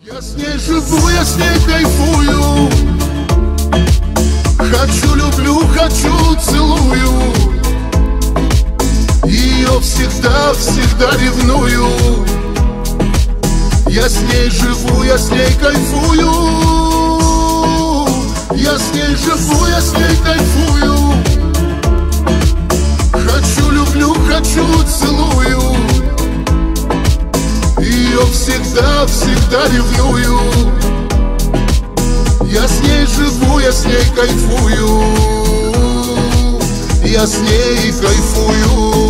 Я с ней живу, я с ней кайфую. Хочу, люблю, хочу, целую. Ее всегда, всегда ревную. Я с ней живу, я с ней кайфую. Я с ней живу, я с ней кайфую. Хочу, люблю, хочу, целую. Ее всегда, всегда ревную. Я с ней живу, я с ней кайфую. Я с ней кайфую.